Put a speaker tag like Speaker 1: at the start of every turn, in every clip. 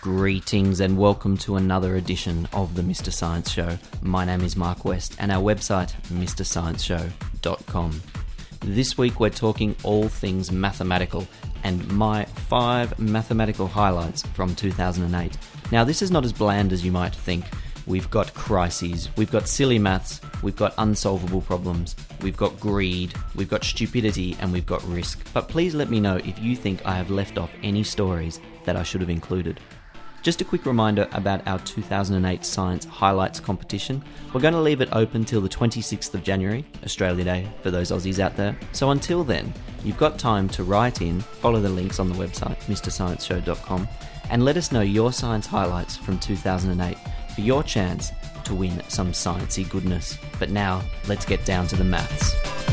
Speaker 1: Greetings and welcome to another edition of the Mr. Science Show. My name is Mark West and our website, mrscienceshow.com. This week we're talking all things mathematical and my 5 mathematical highlights from 2008. Now this is not as bland as you might think. We've got crises, we've got silly maths, we've got unsolvable problems, we've got greed, we've got stupidity, and we've got risk. But please let me know if you think I have left off any stories that I should have included. Just a quick reminder about our 2008 Science Highlights competition. We're going to leave it open till the 26th of January, Australia Day, for those Aussies out there. So until then, you've got time to write in, follow the links on the website, mrscienceshow.com, and let us know your science highlights from 2008 for your chance to win some sciencey goodness. But now, let's get down to the maths.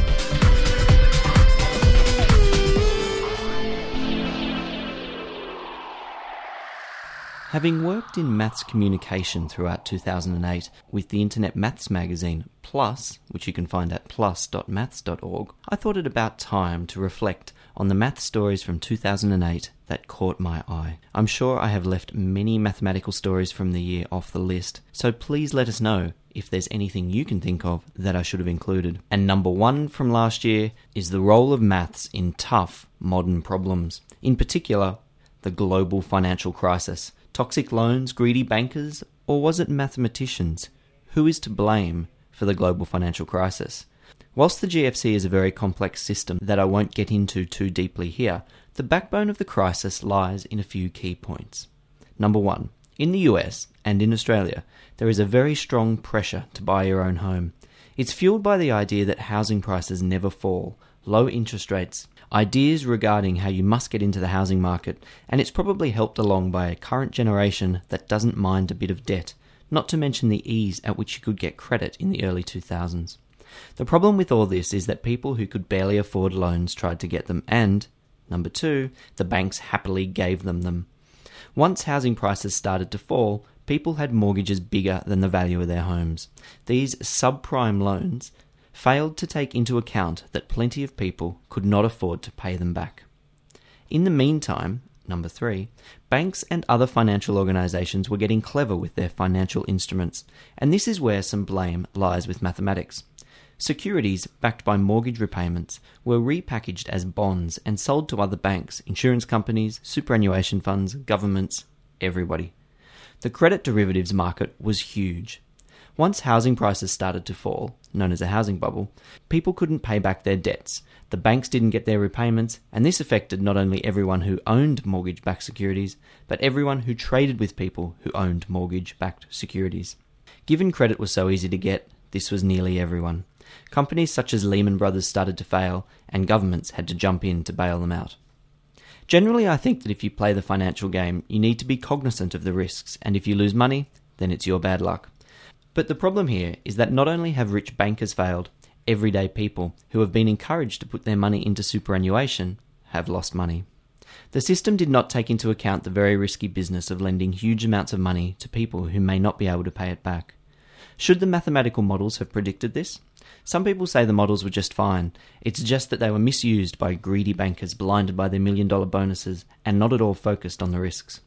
Speaker 1: Having worked in maths communication throughout 2008 with the internet maths magazine Plus, which you can find at plus.maths.org, I thought it about time to reflect on the maths stories from 2008 that caught my eye. I'm sure I have left many mathematical stories from the year off the list, so please let us know if there's anything you can think of that I should have included. And number 1 from last year is the role of maths in tough modern problems. In particular, the global financial crisis. Toxic loans, greedy bankers, or was it mathematicians? Who is to blame for the global financial crisis? Whilst the GFC is a very complex system that I won't get into too deeply here, the backbone of the crisis lies in a few key points. Number 1, in the US and in Australia, there is a very strong pressure to buy your own home. It's fueled by the idea that housing prices never fall, low interest rates, ideas regarding how you must get into the housing market, and it's probably helped along by a current generation that doesn't mind a bit of debt, not to mention the ease at which you could get credit in the early 2000s. The problem with all this is that people who could barely afford loans tried to get them, and, number 2, the banks happily gave them. Once housing prices started to fall, people had mortgages bigger than the value of their homes. These subprime loans failed to take into account that plenty of people could not afford to pay them back. In the meantime, number 3, banks and other financial organisations were getting clever with their financial instruments, and this is where some blame lies with mathematics. Securities backed by mortgage repayments were repackaged as bonds and sold to other banks, insurance companies, superannuation funds, governments, everybody. The credit derivatives market was huge. Once housing prices started to fall, known as a housing bubble, people couldn't pay back their debts, the banks didn't get their repayments, and this affected not only everyone who owned mortgage-backed securities, but everyone who traded with people who owned mortgage-backed securities. Given credit was so easy to get, this was nearly everyone. Companies such as Lehman Brothers started to fail, and governments had to jump in to bail them out. Generally, I think that if you play the financial game, you need to be cognizant of the risks, and if you lose money, then it's your bad luck. But the problem here is that not only have rich bankers failed, everyday people who have been encouraged to put their money into superannuation have lost money. The system did not take into account the very risky business of lending huge amounts of money to people who may not be able to pay it back. Should the mathematical models have predicted this? Some people say the models were just fine. It's just that they were misused by greedy bankers blinded by their million-dollar bonuses and not at all focused on the risks.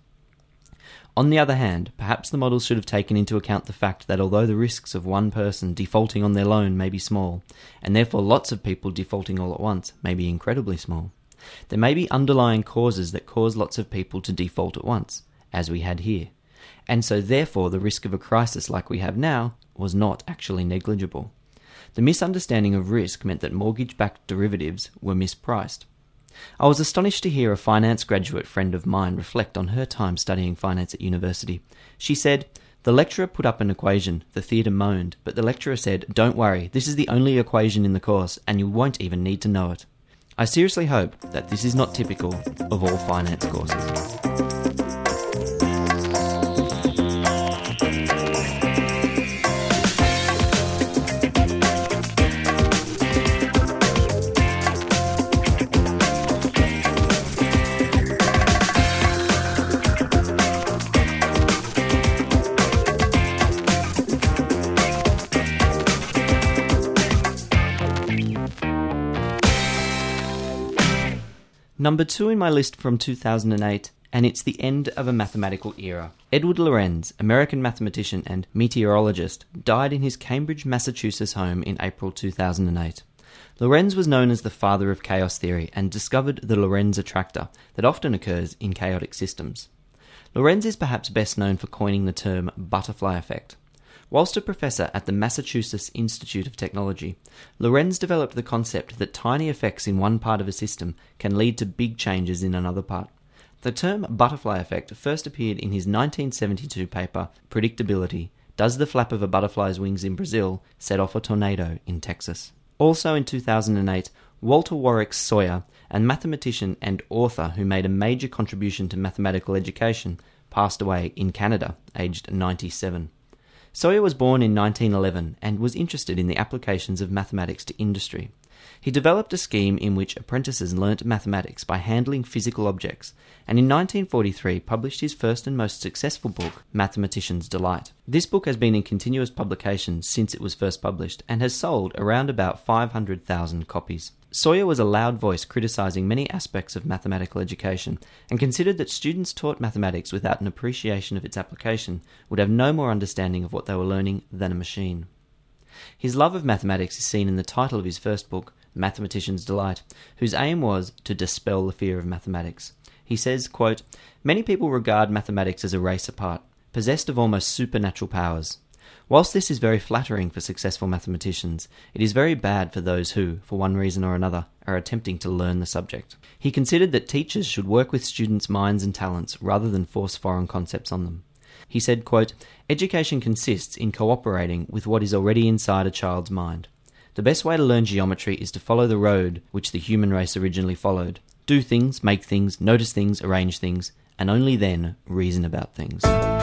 Speaker 1: On the other hand, perhaps the models should have taken into account the fact that although the risks of one person defaulting on their loan may be small, and therefore lots of people defaulting all at once may be incredibly small, there may be underlying causes that cause lots of people to default at once, as we had here. And so therefore the risk of a crisis like we have now was not actually negligible. The misunderstanding of risk meant that mortgage-backed derivatives were mispriced. I was astonished to hear a finance graduate friend of mine reflect on her time studying finance at university. She said, "The lecturer put up an equation, the theatre moaned, but the lecturer said, 'Don't worry, this is the only equation in the course, and you won't even need to know it.'" I seriously hope that this is not typical of all finance courses. Number 2 in my list from 2008, and it's the end of a mathematical era. Edward Lorenz, American mathematician and meteorologist, died in his Cambridge, Massachusetts home in April 2008. Lorenz was known as the father of chaos theory and discovered the Lorenz attractor that often occurs in chaotic systems. Lorenz is perhaps best known for coining the term butterfly effect. Whilst a professor at the Massachusetts Institute of Technology, Lorenz developed the concept that tiny effects in one part of a system can lead to big changes in another part. The term butterfly effect first appeared in his 1972 paper, Predictability: Does the Flap of a Butterfly's Wings in Brazil Set Off a Tornado in Texas? Also in 2008, Walter Warwick Sawyer, a mathematician and author who made a major contribution to mathematical education, passed away in Canada, aged 97. Sawyer was born in 1911 and was interested in the applications of mathematics to industry. He developed a scheme in which apprentices learnt mathematics by handling physical objects, and in 1943 published his first and most successful book, Mathematician's Delight. This book has been in continuous publication since it was first published and has sold around about 500,000 copies. Sawyer was a loud voice criticising many aspects of mathematical education and considered that students taught mathematics without an appreciation of its application would have no more understanding of what they were learning than a machine. His love of mathematics is seen in the title of his first book, Mathematician's Delight, whose aim was to dispel the fear of mathematics. He says, quote, "Many people regard mathematics as a race apart, possessed of almost supernatural powers. Whilst this is very flattering for successful mathematicians, it is very bad for those who, for one reason or another, are attempting to learn the subject." He considered that teachers should work with students' minds and talents rather than force foreign concepts on them. He said, quote, "Education consists in cooperating with what is already inside a child's mind. The best way to learn geometry is to follow the road which the human race originally followed. Do things, make things, notice things, arrange things, and only then reason about things."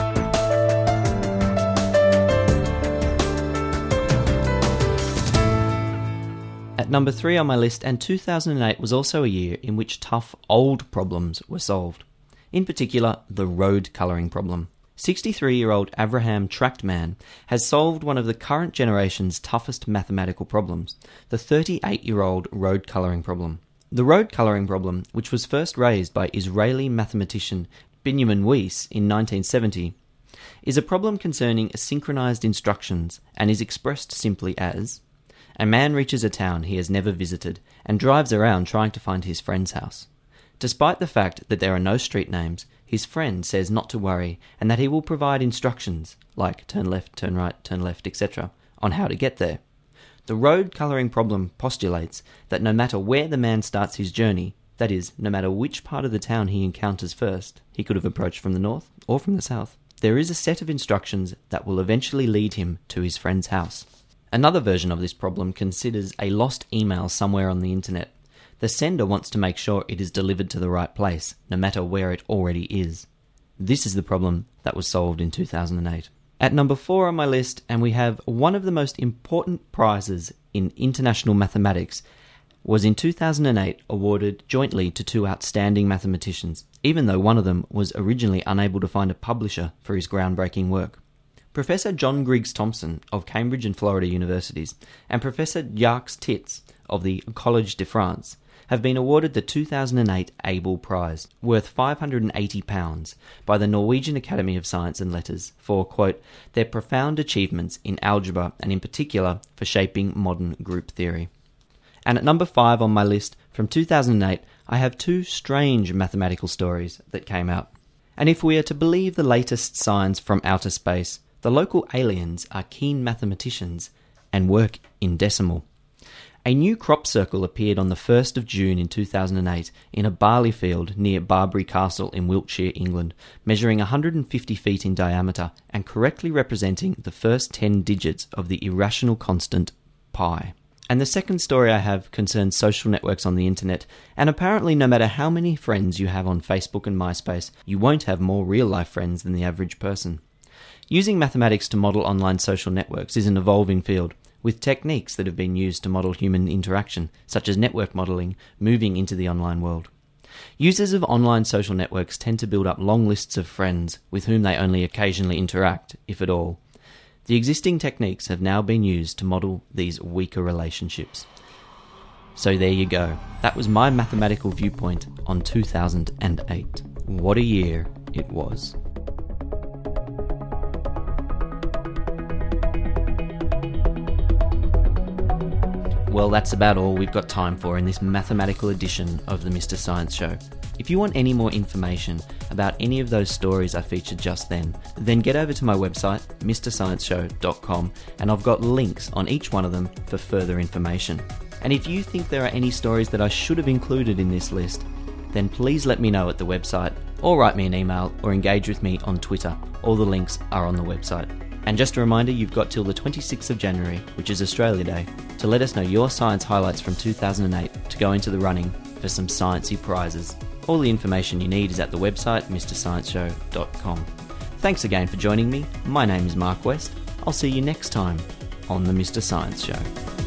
Speaker 1: At number 3 on my list, and 2008 was also a year in which tough, old problems were solved. In particular, the road colouring problem. 63-year-old Avraham Trachtman has solved one of the current generation's toughest mathematical problems, the 38-year-old road colouring problem. The road colouring problem, which was first raised by Israeli mathematician Binyamin Weiss in 1970, is a problem concerning synchronized instructions and is expressed simply as: a man reaches a town he has never visited and drives around trying to find his friend's house. Despite the fact that there are no street names, his friend says not to worry and that he will provide instructions, like turn left, turn right, turn left, etc., on how to get there. The road colouring problem postulates that no matter where the man starts his journey, that is, no matter which part of the town he encounters first, he could have approached from the north or from the south, there is a set of instructions that will eventually lead him to his friend's house. Another version of this problem considers a lost email somewhere on the internet. The sender wants to make sure it is delivered to the right place, no matter where it already is. This is the problem that was solved in 2008. At number 4 on my list, and we have one of the most important prizes in international mathematics, was in 2008 awarded jointly to 2 outstanding mathematicians, even though one of them was originally unable to find a publisher for his groundbreaking work. Professor John Griggs Thompson of Cambridge and Florida Universities and Professor Jacques Tits of the Collège de France have been awarded the 2008 Abel Prize, worth £580, by the Norwegian Academy of Science and Letters for, quote, their profound achievements in algebra and in particular for shaping modern group theory. And at number 5 on my list, from 2008, I have 2 strange mathematical stories that came out. And if we are to believe the latest signs from outer space, the local aliens are keen mathematicians and work in decimal. A new crop circle appeared on the 1st of June in 2008 in a barley field near Barbary Castle in Wiltshire, England, measuring 150 feet in diameter and correctly representing the first 10 digits of the irrational constant pi. And the second story I have concerns social networks on the internet, and apparently no matter how many friends you have on Facebook and MySpace, you won't have more real-life friends than the average person. Using mathematics to model online social networks is an evolving field, with techniques that have been used to model human interaction, such as network modeling, moving into the online world. Users of online social networks tend to build up long lists of friends with whom they only occasionally interact, if at all. The existing techniques have now been used to model these weaker relationships. So there you go. That was my mathematical viewpoint on 2008. What a year it was. Well, that's about all we've got time for in this mathematical edition of the Mr. Science Show. If you want any more information about any of those stories I featured just then get over to my website, mrscienceshow.com, and I've got links on each one of them for further information. And if you think there are any stories that I should have included in this list, then please let me know at the website, or write me an email, or engage with me on Twitter. All the links are on the website. And just a reminder, you've got till the 26th of January, which is Australia Day, to let us know your science highlights from 2008 to go into the running for some sciencey prizes. All the information you need is at the website, mrscienceshow.com. Thanks again for joining me. My name is Mark West. I'll see you next time on the Mr. Science Show.